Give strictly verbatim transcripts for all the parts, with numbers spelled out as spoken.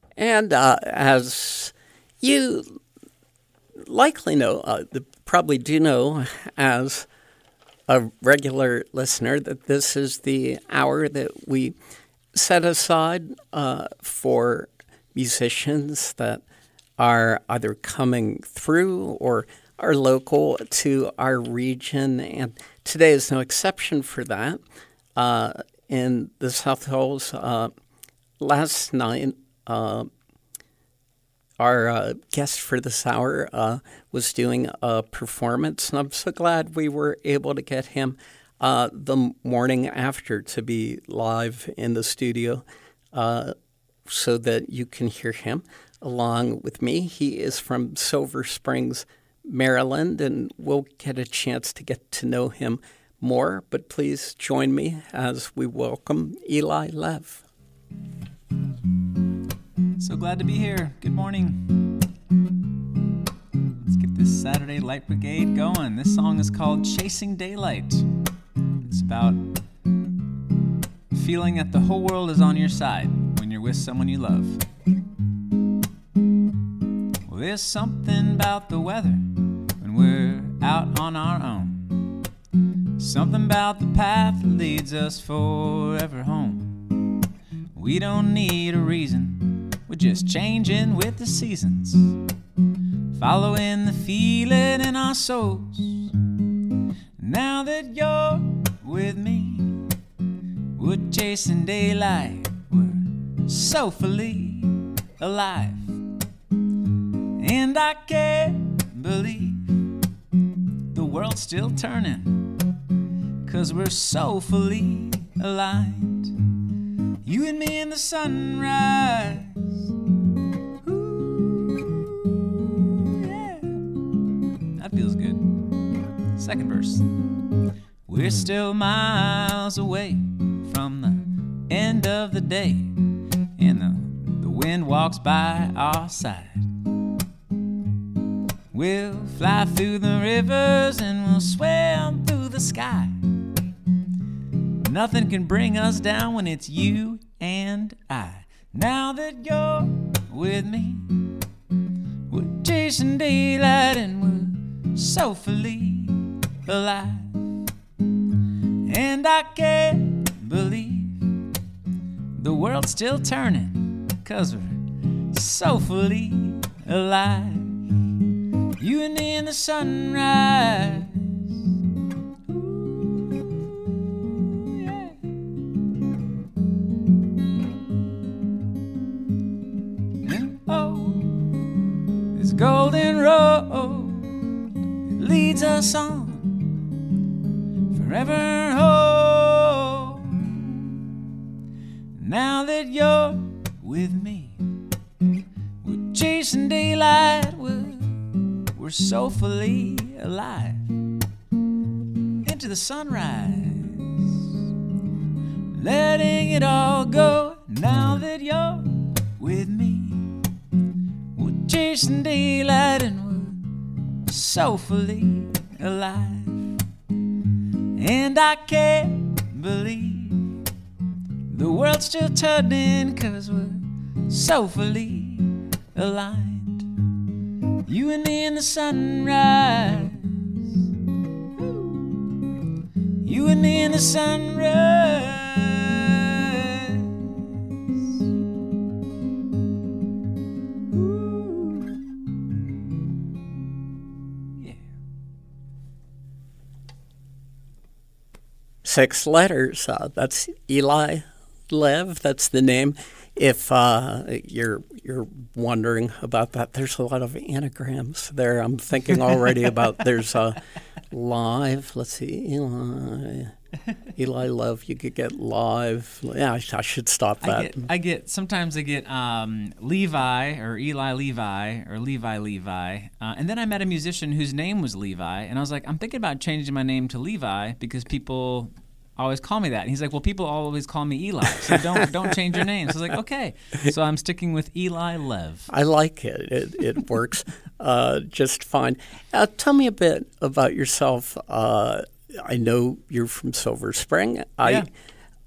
And uh, as you likely know, uh, probably do know as a regular listener, that this is the hour that we set aside uh, for musicians that are either coming through or are local to our region. And today is no exception for that. Uh, in the South Hills, uh, last night, uh, our uh, guest for this hour uh, was doing a performance, and I'm so glad we were able to get him uh, the morning after to be live in the studio uh, so that you can hear him along with me. He is from Silver Springs, Maryland, and we'll get a chance to get to know him more. But please join me as we welcome Eli Lev. So glad to be here. Good morning. Let's get this Saturday Light Brigade going. This song is called Chasing Daylight. It's about feeling that the whole world is on your side when you're with someone you love. Well, there's something about the weather when we're out on our own. Something about the path that leads us forever home. We don't need a reason. We're just changing with the seasons, following the feeling in our souls. Now that you're with me, we're chasing daylight. We're so fully alive. And I can't believe the world's still turning, 'cause we're so fully aligned. You and me in the sunrise. Feels good. Second verse. We're still miles away from the end of the day, and the, the wind walks by our side. We'll fly through the rivers and we'll swim through the sky. Nothing can bring us down when it's you and I. Now that you're with me, we're chasing daylight and we're so fully alive. And I can't believe the world's still turning, 'cause we're so fully alive. You and me in the sunrise. Ooh, yeah. And oh, this golden road leads us on forever home. Now that you're with me, we're chasing daylight. We're, we're so fully alive. Into the sunrise, letting it all go. Now that you're with me, we're chasing daylight and so fully alive. And I can't believe the world's still turning, 'cause we're so fully aligned. You and me in the sunrise. You and me in the sunrise. Six letters. Uh, that's Eli Lev. That's the name. If uh, you're you're wondering about that, there's a lot of anagrams there. I'm thinking already about there's a live. Let's see, Eli Eli Lev. You could get live. Yeah, I, I should stop that. I get, I get sometimes I get um, Levi or Eli Levi or Levi Levi, uh, and then I met a musician whose name was Levi, and I was like, I'm thinking about changing my name to Levi because people always call me that. And he's like, well, people always call me Eli, so don't don't change your name. So I was like, okay. So I'm sticking with Eli Lev. I like it. It, it works uh, just fine. Uh, tell me a bit about yourself. Uh, I know you're from Silver Spring. I yeah.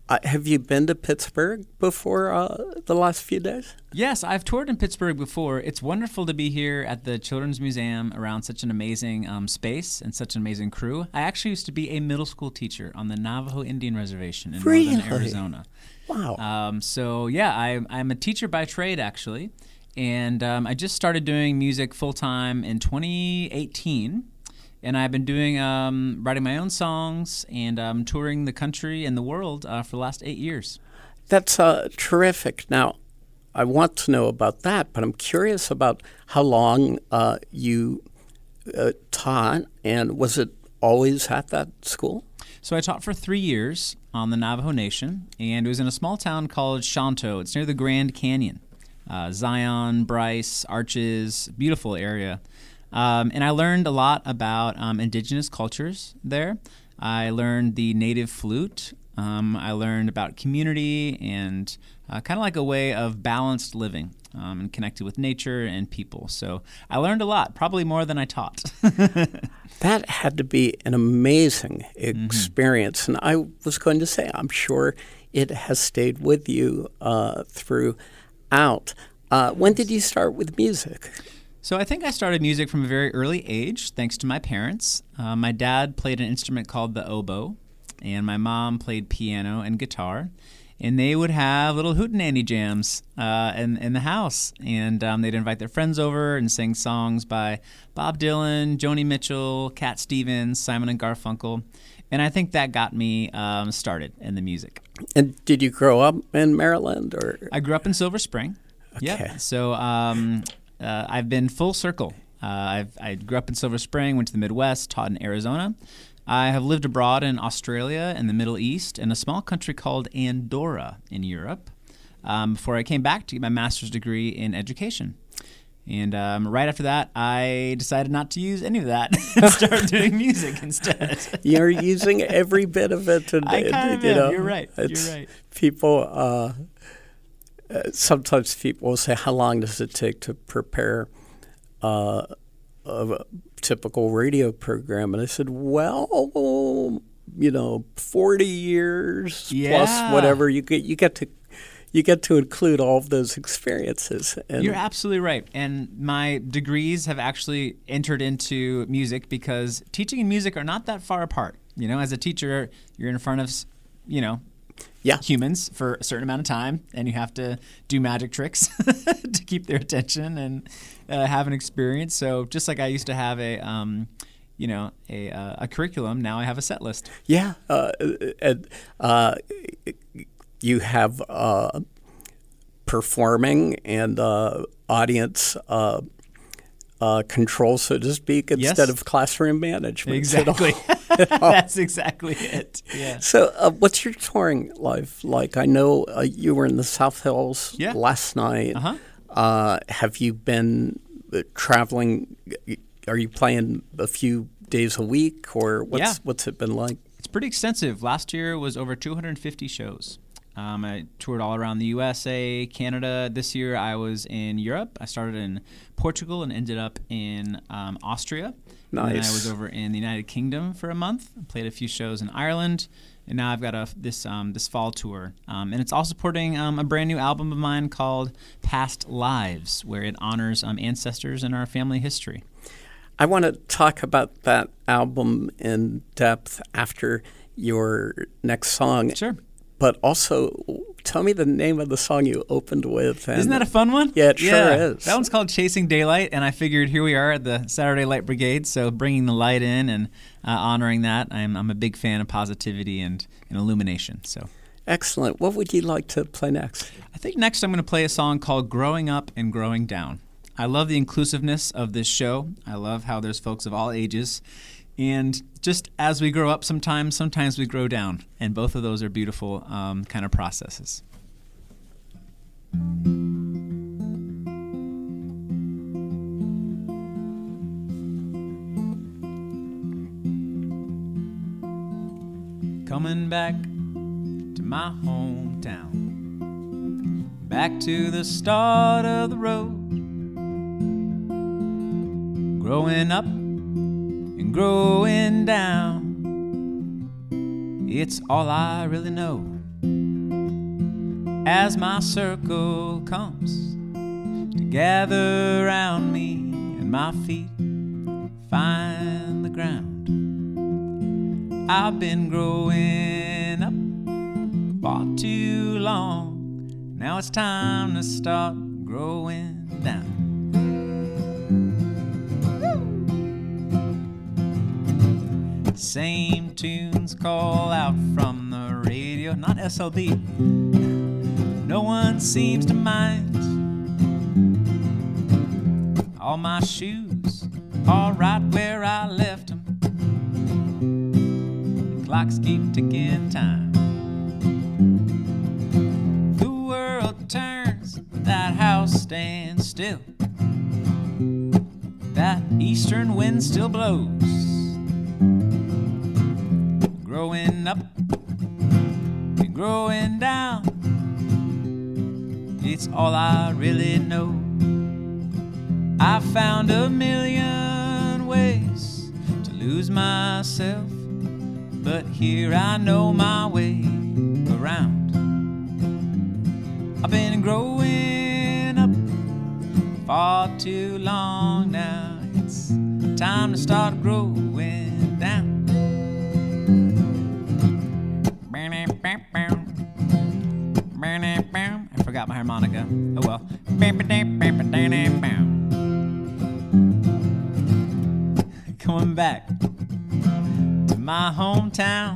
Uh, have you been to Pittsburgh before uh, the last few days? Yes, I've toured in Pittsburgh before. It's wonderful to be here at the Children's Museum around such an amazing um, space and such an amazing crew. I actually used to be a middle school teacher on the Navajo Indian Reservation in Really? northern Arizona. Wow. Um, so, yeah, I, I'm a teacher by trade, actually. And um, I just started doing music full-time in twenty eighteen. And I've been doing um, writing my own songs and um, touring the country and the world uh, for the last eight years. That's uh, terrific. Now, I want to know about that, but I'm curious about how long uh, you uh, taught, and was it always at that school? So I taught for three years on the Navajo Nation, and it was in a small town called Shanto. It's near the Grand Canyon. Uh, Zion, Bryce, Arches, beautiful area. Um, and I learned a lot about um, indigenous cultures there. I learned the native flute. Um, I learned about community and uh, kind of like a way of balanced living um, and connected with nature and people. So I learned a lot, probably more than I taught. That had to be an amazing experience. Mm-hmm. And I was going to say, I'm sure it has stayed with you uh, throughout. Uh, when did you start with music? So I think I started music from a very early age, thanks to my parents. Uh, my dad played an instrument called the oboe, and my mom played piano and guitar. And they would have little hootenanny jams uh, in, in the house. And um, they'd invite their friends over and sing songs by Bob Dylan, Joni Mitchell, Cat Stevens, Simon and Garfunkel. And I think that got me um, started in the music. And did you grow up in Maryland? Or I grew up in Silver Spring. Okay. Yep. So um, uh, I've been full circle. Uh, I've, I grew up in Silver Spring, went to the Midwest, taught in Arizona. I have lived abroad in Australia and the Middle East and a small country called Andorra in Europe um, before I came back to get my master's degree in education. And um, right after that, I decided not to use any of that and start doing music instead. You're using every bit of it today. I kind of you am. know, You're right. It's, You're right. People, uh, uh, sometimes people will say, how long does it take to prepare uh, a typical radio program? And I said, well, you know, forty years Yeah. plus whatever. You get, you get to you get to include all of those experiences. And You're absolutely right. And my degrees have actually entered into music because teaching and music are not that far apart. You know, as a teacher, you're in front of, you know, yeah. humans for a certain amount of time, and you have to do magic tricks to keep their attention and uh, have an experience. So just like I used to have a, um, you know, a, uh, a curriculum, now I have a set list. Yeah. Uh, and, uh, you have uh, performing and uh, audience uh, uh, control, so to speak, instead Yes. of classroom management. Exactly. That's exactly it. Yeah. So uh, what's your touring life like? I know uh, you were in the South Hills Yeah. last night. Uh-huh. Uh, have you been uh, traveling? Are you playing a few days a week, or what's, Yeah. what's it been like? It's pretty extensive. Last year was over two hundred fifty shows. Um, I toured all around the U S A, Canada. This year I was in Europe. I started in Portugal and ended up in um, Austria. Nice. And then I was over in the United Kingdom for a month. I played a few shows in Ireland. And now I've got a, this um, this fall tour. Um, and it's all supporting um, a brand new album of mine called Past Lives, where it honors um, ancestors in our family history. I want to talk about that album in depth after your next song. Sure. But also, tell me the name of the song you opened with. And Isn't that a fun one? Yeah, it sure yeah. is. That one's called Chasing Daylight, and I figured here we are at the Saturday Light Brigade, so bringing the light in and uh, honoring that. I'm, I'm a big fan of positivity and, and illumination. So, Excellent. What would you like to play next? I think next I'm going to play a song called Growing Up and Growing Down. I love the inclusiveness of this show. I love how there's folks of all ages. And just as we grow up sometimes, sometimes we grow down. And both of those are beautiful um, kind of processes. Coming back to my hometown, back to the start of the road, growing up and growing down, it's all I really know. as my circle comes to gather round me and my feet find the ground. I've been growing up far too long. Now it's time to start growing down. Same tunes call out from the radio, not S L B. No one seems to mind. All my shoes are right where I left them. The clocks keep ticking time. The world turns, that house stands still. That eastern wind still blows. Growing up and growing down, it's all I really know. I found a million ways to lose myself, but here I know my way around. I've been growing up far too long now. It's time to start growing down. I forgot my harmonica. Oh well. Coming back to my hometown,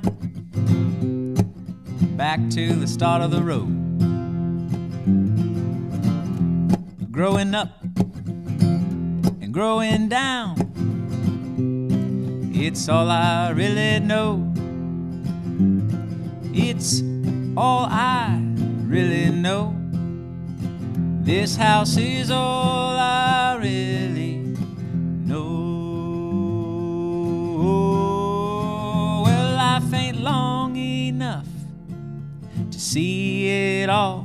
back to the start of the road. Growing up and growing down, it's all I really know. It's all I really know. This house is all I really know. Well, life ain't long enough to see it all.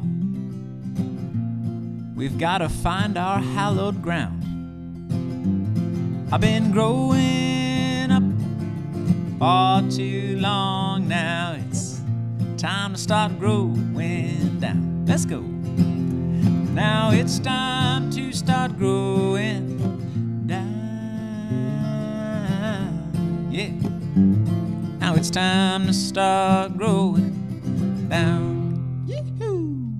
We've got to find our hallowed ground. I've been growing up far too long now. It's time to start growing down. Let's go. Now it's time to start growing down. Yeah. Now it's time to start growing down. Yee-hoo.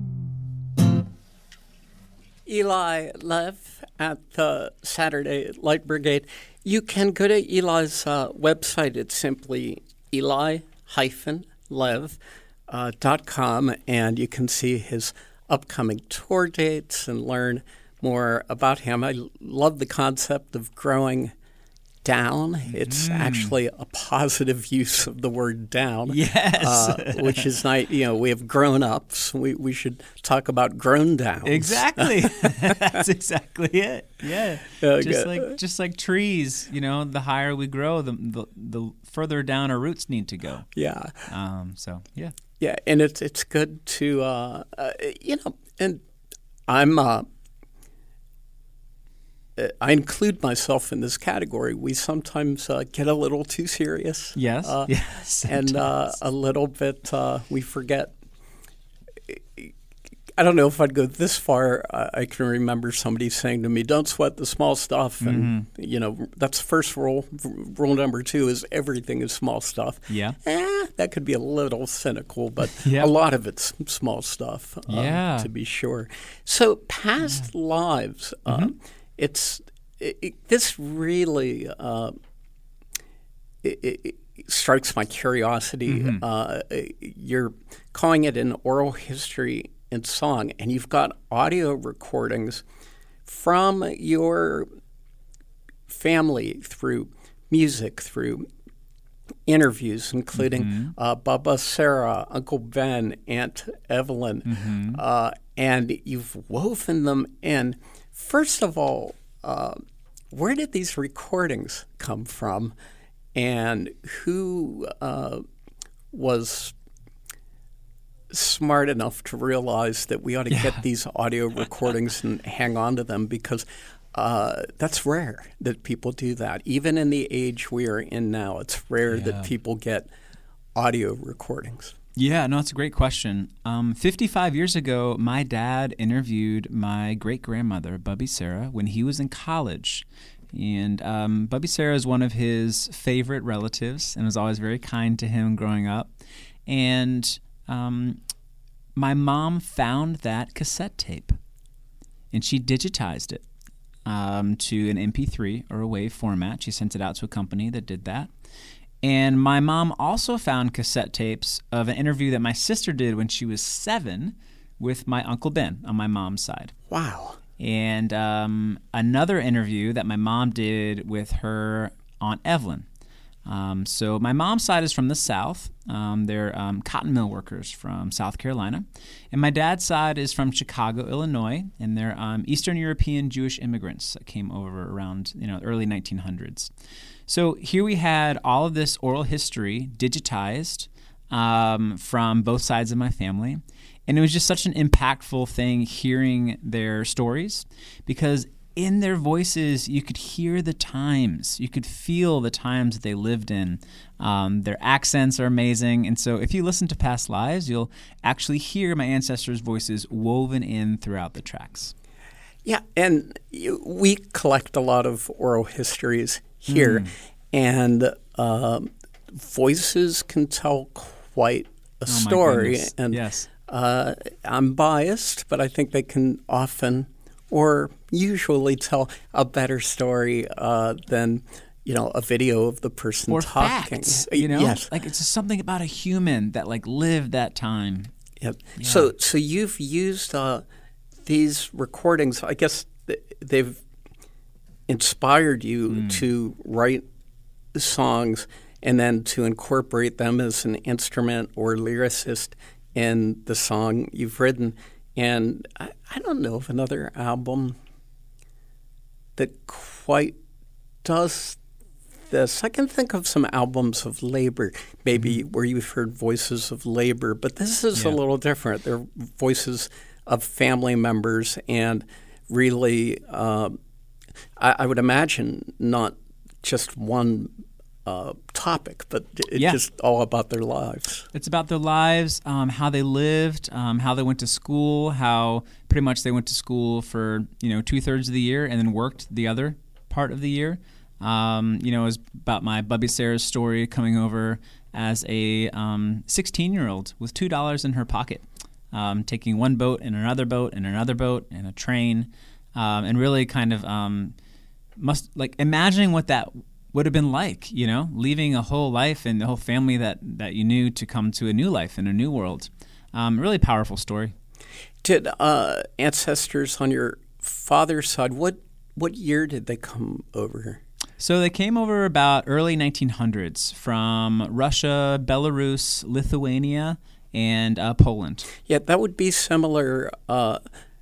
Eli Lev at the Saturday Light Brigade. You can go to Eli's uh, website. It's simply Eli Lev. Uh, dot com, and you can see his upcoming tour dates and learn more about him. I love the concept of growing down. It's mm. actually a positive use of the word down. Yes. Uh, which is nice. You know, we have grown-ups. We, we should talk about grown downs. Exactly. That's exactly it. Yeah. Uh, just like just like trees, you know, the higher we grow, the, the the further down our roots need to go. Yeah. Um. So, yeah. Yeah, and it's it's good to uh, uh, you know, and I'm uh, I include myself in this category. We sometimes uh, get a little too serious. Yes, uh, yes, and uh, a little bit uh, we forget. I don't know if I'd go this far. I can remember somebody saying to me, "Don't sweat the small stuff," and mm-hmm. you know that's the first rule. Rule number two is everything is small stuff. Yeah, eh, that could be a little cynical, but yep. a lot of it's small stuff. Uh, yeah, to be sure. So past yeah. lives, uh, mm-hmm. it's it, it, this really uh, it, it strikes my curiosity. Mm-hmm. Uh, you're calling it an oral history in song, and you've got audio recordings from your family through music, through interviews, including mm-hmm. uh, Bubba, Sarah, Uncle Ben, Aunt Evelyn, mm-hmm. uh, and you've woven them in. First of all, uh, where did these recordings come from, and who uh, was smart enough to realize that we ought to yeah. get these audio recordings and hang on to them, because uh, that's rare that people do that. Even in the age we are in now, it's rare yeah. that people get audio recordings. Yeah, no, it's a great question. Um, fifty-five years ago, my dad interviewed my great-grandmother, Bubby Sarah, when he was in college. And um, Bubby Sarah is one of his favorite relatives and was always very kind to him growing up. And um, my mom found that cassette tape, and she digitized it um, to an M P three or a WAV format. She sent it out to a company that did that. And my mom also found cassette tapes of an interview that my sister did when she was seven with my Uncle Ben on my mom's side. Wow. And um, another interview that my mom did with her Aunt Evelyn. Um, so my mom's side is from the South. Um, they're um, cotton mill workers from South Carolina. And my dad's side is from Chicago, Illinois, and they're um, Eastern European Jewish immigrants that came over around you know early nineteen hundreds. So here we had all of this oral history digitized um, from both sides of my family. And it was just such an impactful thing hearing their stories, because in their voices you could hear the times. You could feel the times that they lived in. Um, their accents are amazing. And so if you listen to past lives, you'll actually hear my ancestors' voices woven in throughout the tracks. Yeah, and you, we collect a lot of oral histories here, mm. and uh, voices can tell quite a oh story. My and yes. uh, I'm biased, but I think they can often or usually tell a better story uh, than you know a video of the person or talking. Facts, you know, yes. like it's just something about a human that like lived that time. Yep. Yeah. So, so you've used uh, these recordings. I guess th- they've inspired you mm. to write songs and then to incorporate them as an instrument or lyricist in the song you've written. And I, I don't know of another album that quite does this. I can think of some albums of labor, maybe mm-hmm. where you've heard voices of labor, but this is yeah. a little different. They're voices of family members, and really, um, I, I would imagine not just one uh, topic, but it's yeah. just all about their lives. It's about their lives, um, how they lived, um, how they went to school, how pretty much they went to school for you know two thirds of the year and then worked the other part of the year. Um, you know, it was about my Bubby Sarah's story coming over as a um, sixteen-year-old with two dollars in her pocket, um, taking one boat and another boat and another boat and a train, um, and really kind of um, must like imagining what that would have been like, you know, leaving a whole life and the whole family that, that you knew to come to a new life in a new world. Um, really powerful story. Did uh, ancestors on your father's side, what what year did they come over? So they came over about early nineteen hundreds from Russia, Belarus, Lithuania, and uh, Poland. Yeah, that would be similar uh,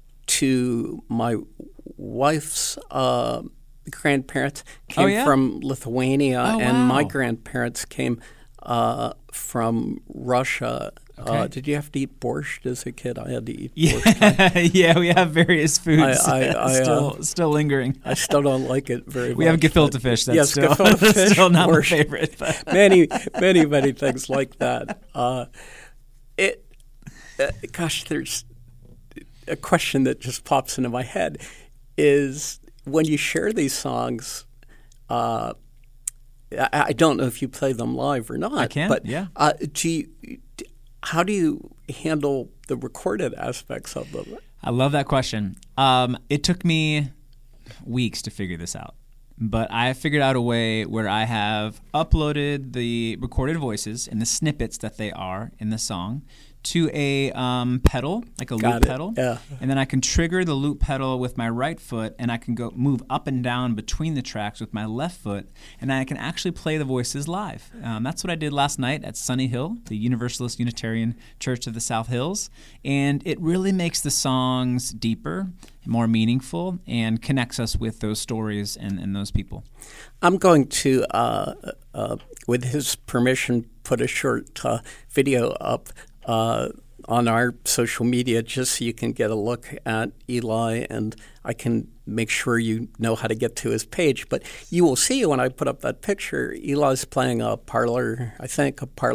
to my wife's uh, grandparents came oh, yeah? from Lithuania, oh, and wow. my grandparents came uh, from Russia. Okay. Uh, did you have to eat borscht as a kid? I had to eat yeah. borscht. yeah, we have various foods I, I, I, still uh, still lingering. I still don't like it very we much. We have gefilte fish. That's yes, still, gefilte that's fish, still not borscht, my favorite. But. many, many, many things like that. Uh, it, uh, gosh, there's a question that just pops into my head is when you share these songs, uh, I, I don't know if you play them live or not. I can, but, yeah. Uh, do you, how do you handle the recorded aspects of them? I love that question. Um, it took me weeks to figure this out, but I figured out a way where I have uploaded the recorded voices and the snippets that they are in the song to a um, pedal, like a Got loop it. pedal, Yeah. and then I can trigger the loop pedal with my right foot, and I can go move up and down between the tracks with my left foot, and I can actually play the voices live. Um, that's what I did last night at Sunny Hill, the Universalist Unitarian Church of the South Hills, and it really makes the songs deeper, more meaningful, and connects us with those stories and, and those people. I'm going to, uh, uh, with his permission, put a short uh, video up Uh, on our social media just so you can get a look at Eli, and I can make sure you know how to get to his page. But you will see when I put up that picture, Eli's playing a parlor, I think, a parlor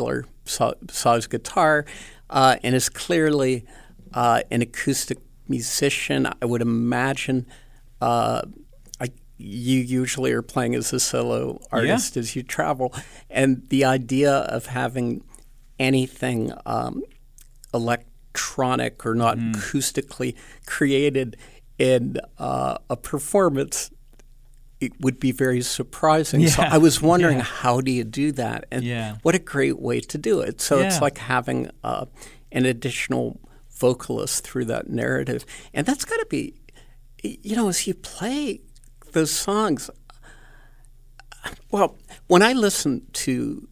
saw, saw his guitar, uh, and is clearly uh, an acoustic musician. I would imagine uh, I, you usually are playing as a solo artist yeah. as you travel, and the idea of having anything um, electronic or not mm. acoustically created in uh, a performance, it would be very surprising. Yeah. So I was wondering, yeah. how do you do that? And yeah. what a great way to do it. So yeah. it's like having uh, an additional vocalist through that narrative. And that's got to be, you know, as you play those songs, well, when I listen to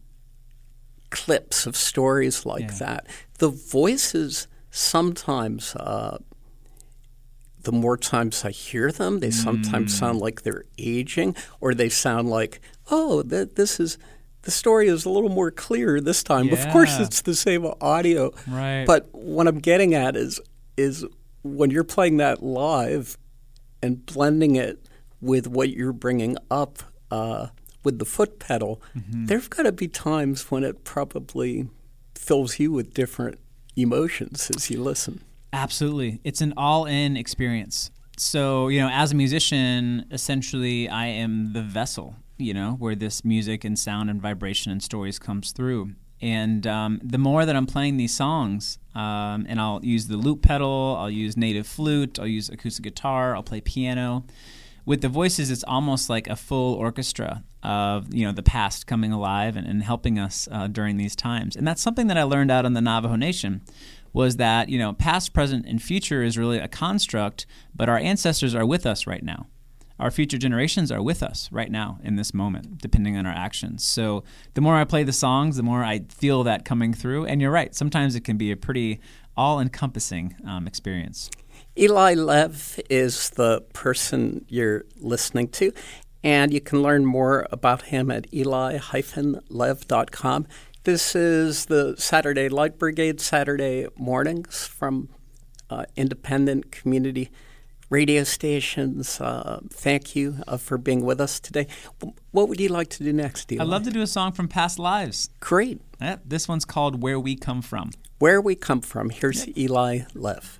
clips of stories like yeah. that, the voices sometimes, uh, the more times I hear them, they sometimes mm. sound like they're aging, or they sound like, oh, th- this is, the story is a little more clear this time. Yeah. Of course, it's the same audio. Right. But what I'm getting at is, is when you're playing that live and blending it with what you're bringing up uh, with the foot pedal, mm-hmm. there've got to be times when it probably fills you with different emotions as you listen. Absolutely. It's an all-in experience. So, you know, as a musician, essentially I am the vessel, you know, where this music and sound and vibration and stories comes through. And um, the more that I'm playing these songs, um, and I'll use the loop pedal, I'll use native flute, I'll use acoustic guitar, I'll play piano. With the voices, it's almost like a full orchestra of, you know, the past coming alive and, and helping us uh, during these times. And that's something that I learned out on the Navajo Nation, was that, you know, past, present, and future is really a construct, but our ancestors are with us right now. Our future generations are with us right now in this moment, depending on our actions. So the more I play the songs, the more I feel that coming through. And you're right, sometimes it can be a pretty all-encompassing um, experience. Eli Lev is the person you're listening to, and you can learn more about him at eli dash lev dot com. This is the Saturday Light Brigade, Saturday mornings from uh, independent community radio stations. Uh, thank you uh, for being with us today. What would you like to do next, Eli? I'd love to do a song from past lives. Great. Yeah, this one's called Where We Come From. Where We Come From. Here's yep. Eli Lev.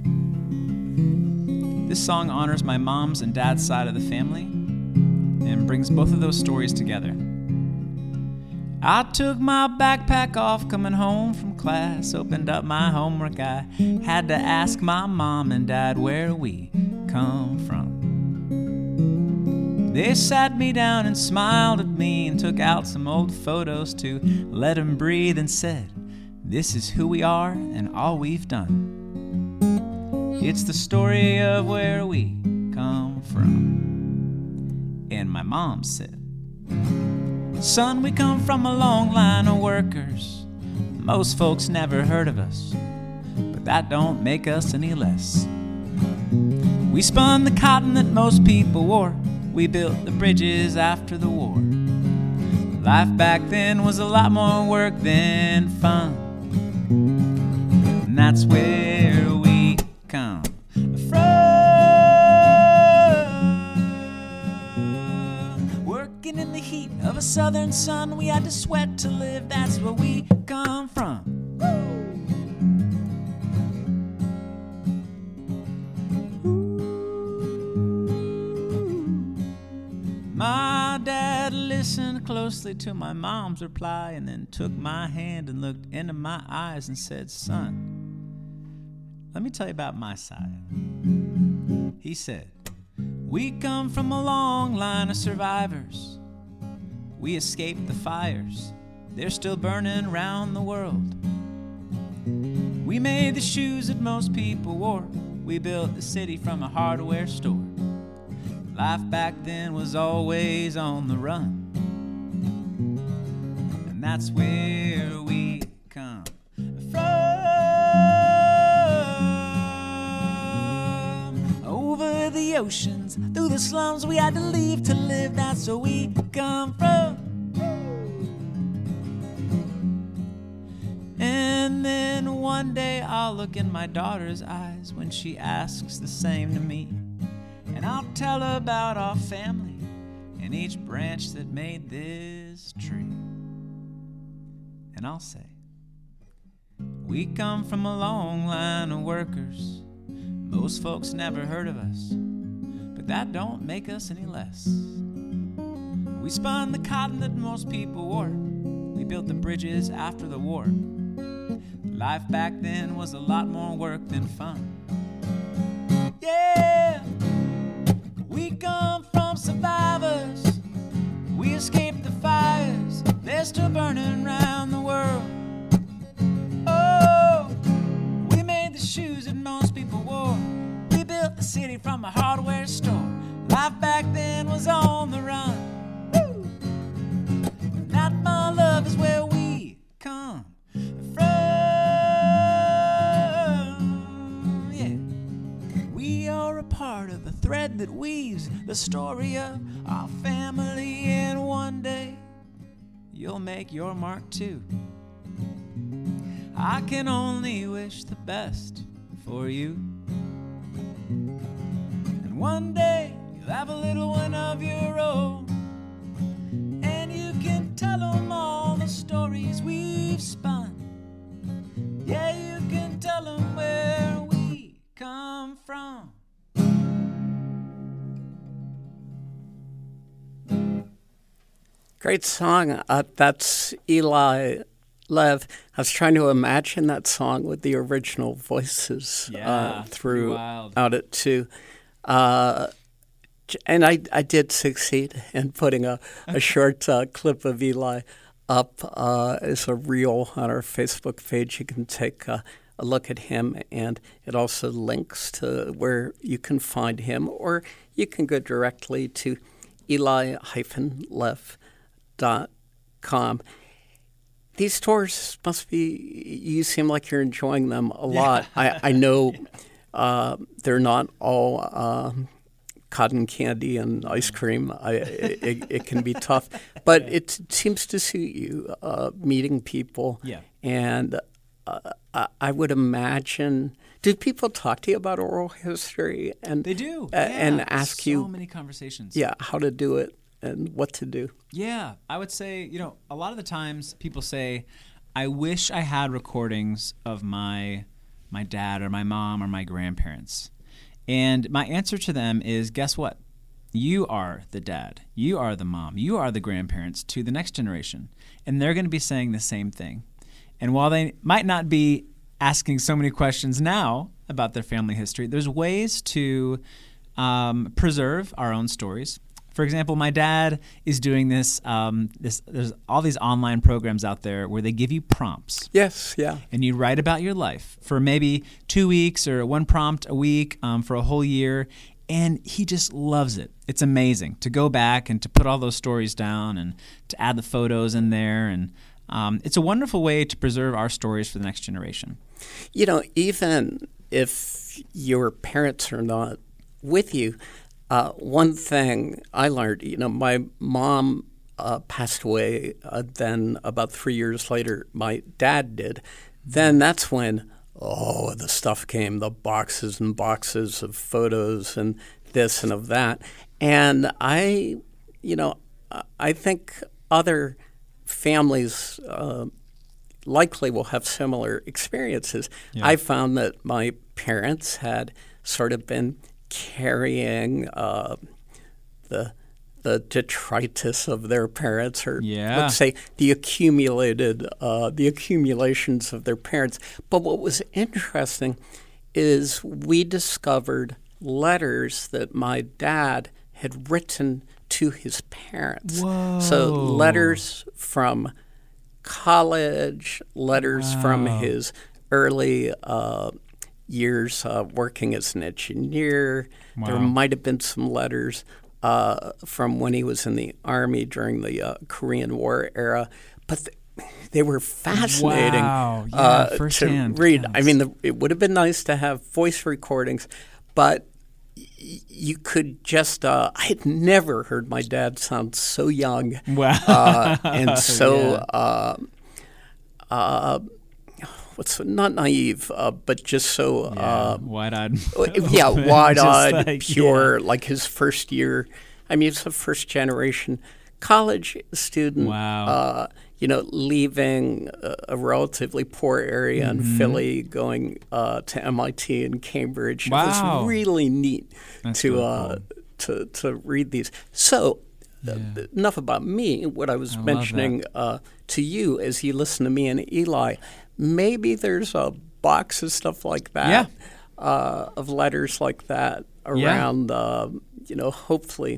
This song honors my mom's and dad's side of the family and brings both of those stories together. I took my backpack off coming home from class, opened up my homework. I had to ask my mom and dad where we come from. They sat me down and smiled at me and took out some old photos to let them breathe and said, "This is who we are and all we've done. It's the story of where we come from." And my mom said, "Son, we come from a long line of workers. Most folks never heard of us, but that don't make us any less. We spun the cotton that most people wore. We built the bridges after the war. Life back then was a lot more work than fun. And that's where we come from. Working in the heat of a southern sun, we had to sweat to live. That's where we come from. My dad listened closely to my mom's reply and then took my hand and looked into my eyes and said, "Son, let me tell you about my side." He said, "We come from a long line of survivors. We escaped the fires. They're still burning around the world. We made the shoes that most people wore. We built the city from a hardware store. Life back then was always on the run. And that's where we come from. Over the oceans, through the slums, we had to leave to live. That's where we come from. And then one day I'll look in my daughter's eyes when she asks the same to me. And I'll tell her about our family and each branch that made this tree. And I'll say, We come from a long line of workers. Most folks never heard of us, but that don't make us any less. We spun the cotton that most people wore. We built the bridges after the war. Life back then was a lot more work than fun. Yeah, we come from survivors. We escaped the fires. They're still burning around the world. Oh, we made the shoes that most people wore. We built the city from a hardware store. Life back then was on the run. Woo! Not my love is where we come from. Yeah, we are a part of the thread that weaves the story of our family, and one day you'll make your mark too. I can only wish the best for you. And one day you'll have a little one of your own, and you can tell them all the stories we've spun. Yeah, you can tell them where we come from. Great song. Uh, that's Eli Lev. I was trying to imagine that song with the original voices Yeah, uh, pretty wild. throughout it too. Uh, and I, I did succeed in putting a, a short uh, clip of Eli up uh, as a reel on our Facebook page. You can take uh, a look at him, and it also links to where you can find him, or you can go directly to eli dash lev dot com. These tours must be, you seem like you're enjoying them a lot. I, I know uh, they're not all um, cotton candy and ice cream. I, it, it can be tough, but yeah. it seems to suit you, uh, meeting people. Yeah. And uh, I, I would imagine, do people talk to you about oral history? And They do. Uh, yeah. And ask so you. So many conversations. Yeah, how to do it and what to do. Yeah, I would say, you know, a lot of the times people say, I wish I had recordings of my my dad or my mom or my grandparents. And my answer to them is, guess what? You are the dad. You are the mom. You are the grandparents to the next generation. And they're going to be saying the same thing. And while they might not be asking so many questions now about their family history, there's ways to um, preserve our own stories. For example, my dad is doing this, um, this. There's all these online programs out there where they give you prompts. Yes, yeah. And you write about your life for maybe two weeks or one prompt a week um, for a whole year. And he just loves it. It's amazing to go back and to put all those stories down and to add the photos in there. And um, it's a wonderful way to preserve our stories for the next generation. You know, even if your parents are not with you, Uh, one thing I learned, you know, my mom uh, passed away. Uh, then about three years later, my dad did. Then that's when, oh, the stuff came, the boxes and boxes of photos and this and of that. And I, you know, I think other families uh, likely will have similar experiences. Yeah. I found that my parents had sort of been carrying uh, the the detritus of their parents, or Yeah. let's say the accumulated uh, the accumulations of their parents. But what was interesting is we discovered letters that my dad had written to his parents. Whoa. So letters from college, letters Wow. from his early uh, years uh, working as an engineer. Wow. There might have been some letters uh, from when he was in the Army during the uh, Korean War era. But th- they were fascinating Wow. Yeah, uh, to firsthand read. I accounts. mean, the, it would have been nice to have voice recordings, but y- you could just uh, – I had never heard my dad sound so young. Wow. uh, and so Yeah. uh, uh, – what's not naive, uh, but just so Yeah, uh, wide-eyed. yeah, open, wide-eyed, just like, pure. Like his first year, I mean, he's a first-generation college student. Wow. Uh, you know, leaving a, a relatively poor area mm-hmm. in Philly, going uh, to M I T and Cambridge. Wow. It was really neat That's to, really uh, cool. to to read these. So yeah. uh, enough about me. What I was I mentioning uh, to you as you listen to me and Eli, maybe there's a box of stuff like that, yeah. uh, of letters like that around, yeah. uh, you know, hopefully.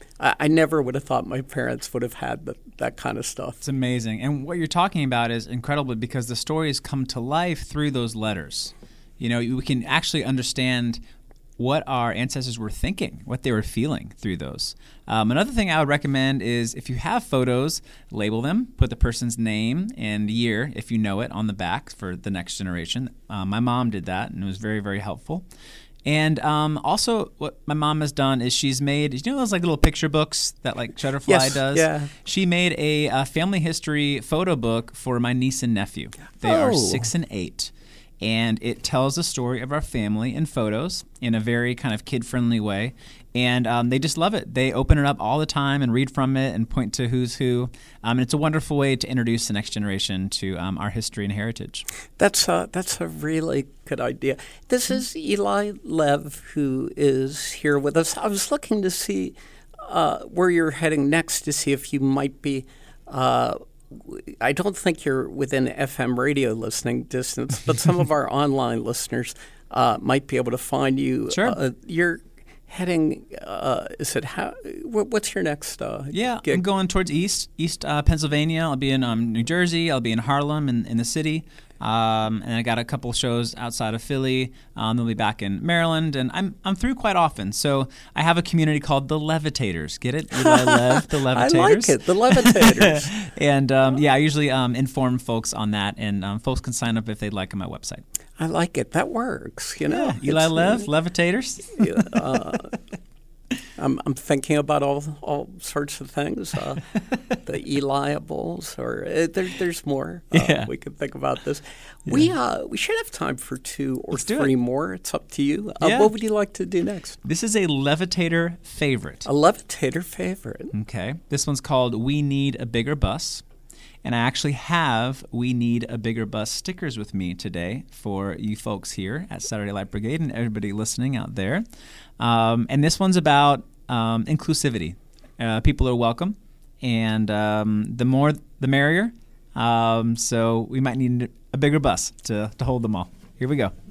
I never would have thought my parents would have had the, that kind of stuff. It's amazing. And what you're talking about is incredible because the stories come to life through those letters. You know, we can actually understand what our ancestors were thinking, what they were feeling through those. Um, another thing I would recommend is if you have photos, label them, put the person's name and year, if you know it, on the back for the next generation. Uh, my mom did that, and it was very, very helpful. And um, also, what my mom has done is she's made, you know those like little picture books that like Shutterfly yes, does? Yeah. She made a, a family history photo book for my niece and nephew. They oh. are six and eight. And it tells the story of our family in photos in a very kind of kid-friendly way. And um, they just love it. They open it up all the time and read from it and point to who's who. Um, and it's a wonderful way to introduce the next generation to um, our history and heritage. That's a, that's a really good idea. This is Eli Lev, who is here with us. I was looking to see uh, where you're heading next to see if you might be uh, I don't think you're within F M radio listening distance, but some of our online listeners uh, might be able to find you. Sure. Uh, you're heading, uh, is it, how, what's your next uh, Yeah, gig? I'm going towards east, east uh, Pennsylvania. I'll be in um, New Jersey. I'll be in Harlem in, in the city. Um, and I got a couple shows outside of Philly. Um, they'll be back in Maryland, and I'm I'm through quite often. So I have a community called the Levitators. Get it? Eli Lev, the Levitators. I like it, the Levitators. and um, yeah, I usually um, inform folks on that, and um, folks can sign up if they'd like on my website. I like it. That works. You know, yeah. Eli Lev, Levitators. Yeah, uh, I'm I'm thinking about all all sorts of things. Uh, the Eliables, or uh, there, there's more. Uh, yeah. we could think about this. Yeah. We uh we should have time for two or Let's do three it. more. It's up to you. Uh, Yeah. What would you like to do next? This is a Levitator favorite. A Levitator favorite. Okay. This one's called We Need a Bigger Bus. And I actually have We Need a Bigger Bus stickers with me today for you folks here at Saturday Light Brigade and everybody listening out there. Um, and this one's about um, inclusivity. Uh, people are welcome, and um, the more, the merrier. Um, so we might need a bigger bus to, to hold them all. Here we go.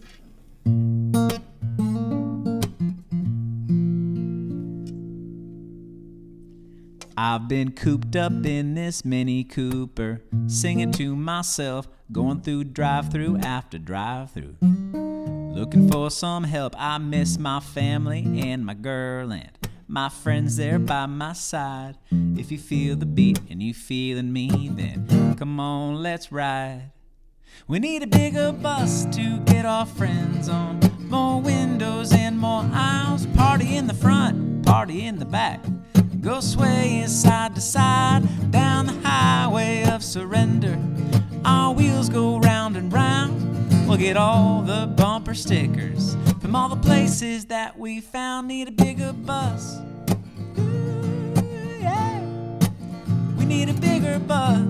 I've been cooped up in this Mini Cooper, singing to myself, going through drive-through after drive-through. Looking for some help, I miss my family and my girl and my friends there by my side. If you feel the beat and you feeling me, then come on, let's ride. We need a bigger bus to get our friends on. More windows and more aisles. Party in the front, party in the back. Go swaying side to side down the highway of surrender. Our wheels go round and round. We'll get all the bumper stickers from all the places that we found. Need a bigger bus. Ooh, yeah. We need a bigger bus.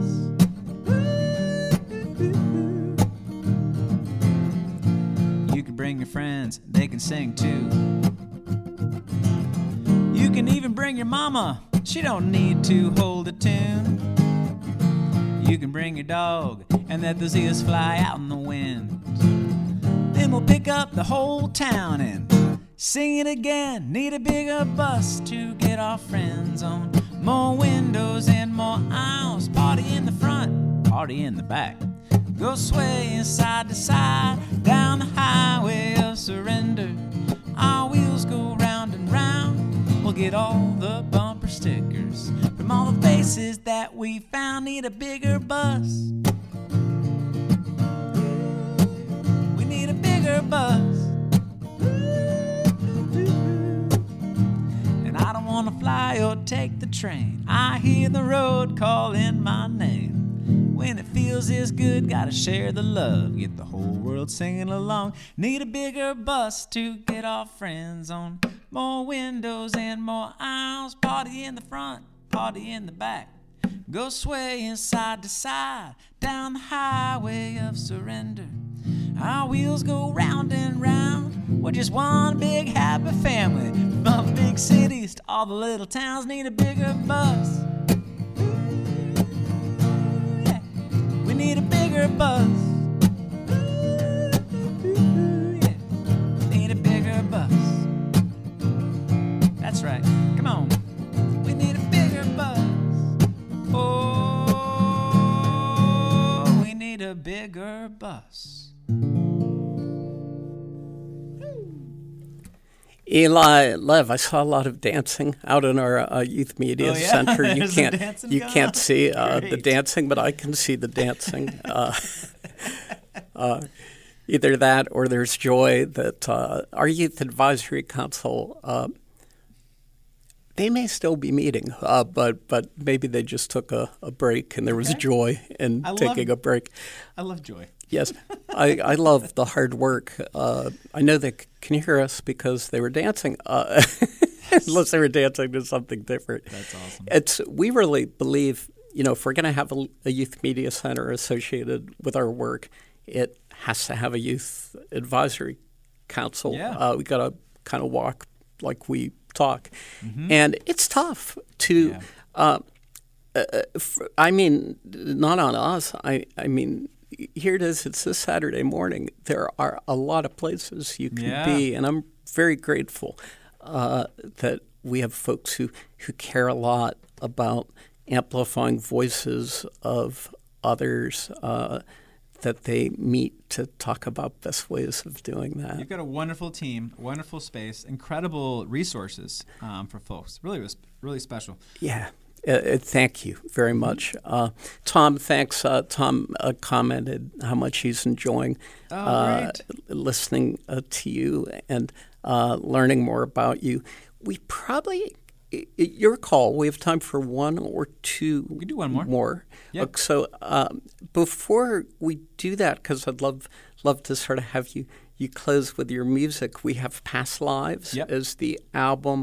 You can bring your friends, they can sing too. You can even bring your mama, she don't need to hold a tune. You can bring your dog and let those ears fly out in the wind. Then we'll pick up the whole town and sing it again. Need a bigger bus to get our friends on. More windows and more aisles. Party in the front, party in the back. Go swaying side to side down the highway of surrender. Our wheels go round and round. We'll get all the bumper stickers from all the faces that we found. Need a bigger bus. We need a bigger bus. And I don't want to fly or take the train. I hear the road calling my name. When it feels this good, gotta share the love. Get the whole world singing along. Need a bigger bus to get our friends on. More windows and more aisles. Party in the front, party in the back. go swaying side to side down the highway of surrender. Our wheels go round and round. We're just one big happy family. From big cities to all the little towns need a bigger bus. Ooh, yeah. We need a bigger bus. Ooh, yeah. Need a bigger bus. That's right. Come on. We need a bigger bus. Oh, we need a bigger bus. Eli Lev, I saw a lot of dancing out in our uh, youth media oh, yeah? center. You There's can't you going can't on. see uh, the Great. dancing, but I can see the dancing. Uh, uh, either that, or there's joy that uh, our youth advisory council. Uh, they may still be meeting, uh, but but maybe they just took a, a break, and there was Okay. joy in I taking love- a break. I love joy. Yes, I, I love the hard work. Uh, I know they c- can hear us because they were dancing, uh, unless they were dancing to something different. That's awesome. It's we really believe, you know, if we're going to have a, a youth media center associated with our work, it has to have a youth advisory council. Yeah. Uh, we got to kind of walk like we talk, Mm-hmm. and it's tough to. Yeah. Uh, uh, f- I mean, not on us. I I mean. Here it is. It's this Saturday morning. There are a lot of places you can Yeah. be, and I'm very grateful uh, that we have folks who, who care a lot about amplifying voices of others uh, that they meet to talk about best ways of doing that. You've got a wonderful team, wonderful space, incredible resources um, for folks. Really, was really special. Yeah. Uh, uh, thank you very much. Uh, Tom, thanks. Uh, Tom uh, commented how much he's enjoying Oh, uh, great. listening uh, to you and uh, learning more about you. We probably, i- i- your call, we have time for one or two We can do one more. more. Yep. Uh, so um, before we do that, because I'd love love to sort of have you, you close with your music, we have Past Lives Yep. as the album.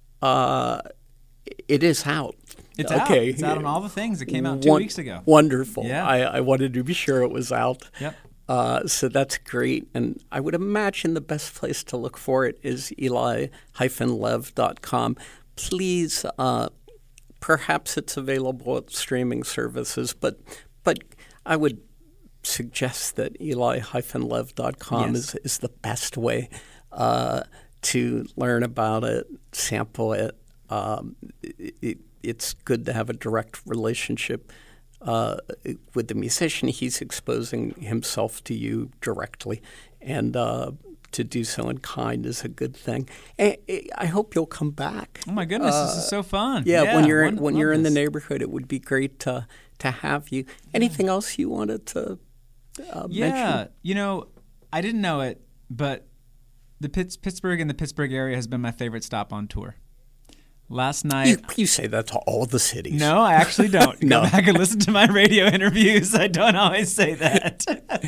Uh, it is out. It's okay. out. It's out on all the things. It came out two Won- weeks ago. Wonderful. Yeah. I, I wanted to be sure it was out. Yep. Uh, so that's great. And I would imagine the best place to look for it is eli dash lev dot com. Please, uh, perhaps it's available at streaming services, but but I would suggest that eli dash lev dot com Yes. is, is the best way uh, to learn about it, sample it. Um, it, it's good to have a direct relationship uh, with the musician. He's exposing himself to you directly, and uh, to do so in kind is a good thing. And I hope you'll come back. Oh my goodness, this is so fun. Yeah, when you're won- when love you're in the this. neighborhood, it would be great to to have you. Anything else you wanted to uh, Yeah, mention? you know, I didn't know it, but the Pitts, Pittsburgh and the Pittsburgh area has been my favorite stop on tour. Last night. You, you say that to all the cities. No, I actually don't. No. Go back and listen to my radio interviews. I don't always say that.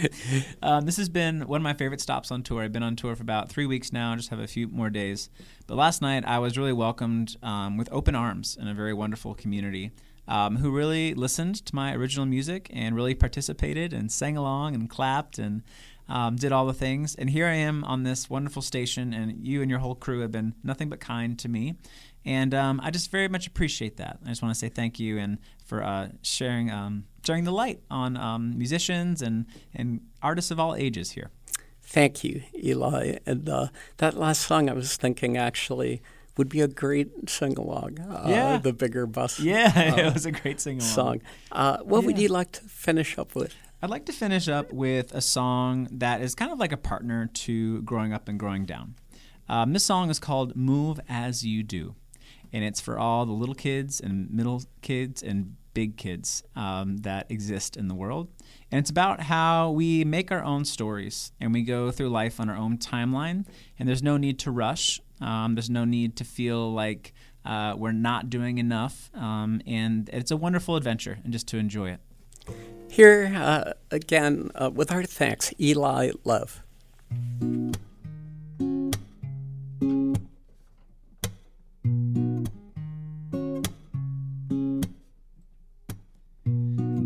um, this has been one of my favorite stops on tour. I've been on tour for about three weeks now. I just have a few more days. But last night, I was really welcomed um, with open arms in a very wonderful community um, who really listened to my original music and really participated and sang along and clapped and um, did all the things. And here I am on this wonderful station, and you and your whole crew have been nothing but kind to me. And um, I just very much appreciate that. I just want to say thank you and for uh, sharing um, sharing the light on um, musicians and, and artists of all ages here. Thank you, Eli. And uh, that last song, I was thinking actually would be a great sing-along. Uh, Yeah. The Bigger Bus Yeah, uh, it was a great sing-along. song. Uh, what would Yeah. you like to finish up with? I'd like to finish up with a song that is kind of like a partner to Growing Up and Growing Down. Um, this song is called Move As You Do. And it's for all the little kids and middle kids and big kids um, that exist in the world. And it's about how we make our own stories and we go through life on our own timeline. And there's no need to rush. Um, there's no need to feel like uh, we're not doing enough. Um, and it's a wonderful adventure and just to enjoy it. Here uh, again, uh, with our thanks, Eli Love.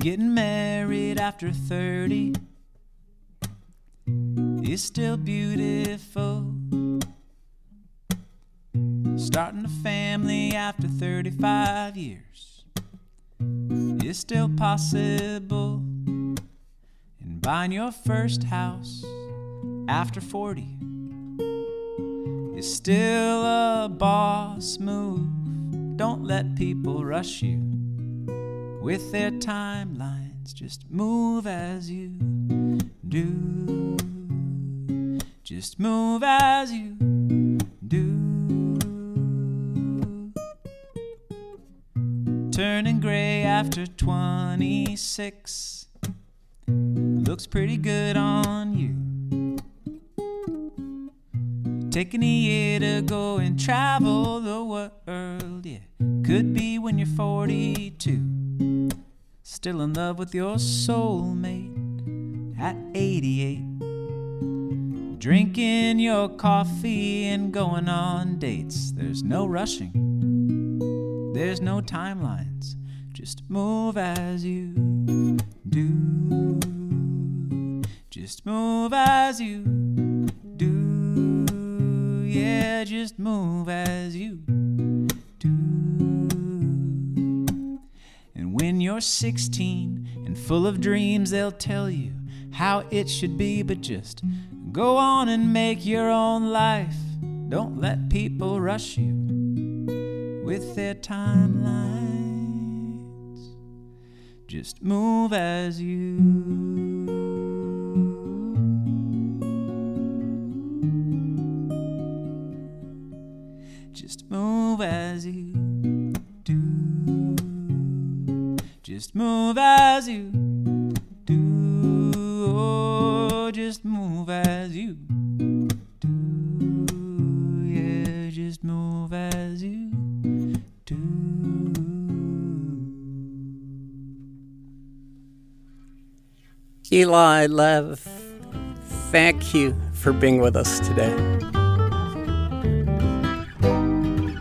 Getting married after thirty is still beautiful. Starting a family after thirty-five years is still possible. And buying your first house after forty is still a boss move. Don't let people rush you with their timelines. Just move as you do. Just move as you do. Turning gray after twenty-six looks pretty good on you. Taking a year to go and travel the world, yeah. Could be when you're forty-two, still in love with your soulmate at eighty-eight. Drinking your coffee and going on dates. There's no rushing, there's no timelines. Just move as you do. Just move as you do. Yeah, just move as you do. And when you're sixteen and full of dreams, they'll tell you how it should be, but just go on and make your own life. Don't let people rush you with their timelines. Just move as you. Just move as you do. Just move as you do. Oh, just move as you do. Yeah, just move as you do. Eli Lev, thank you for being with us today.